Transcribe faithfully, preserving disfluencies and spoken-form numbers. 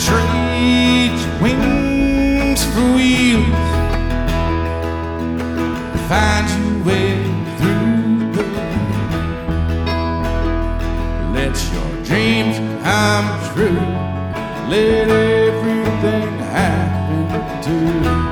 trade your wings for wheels, find your way through the wind. Let your dreams come true, let everything happen to you.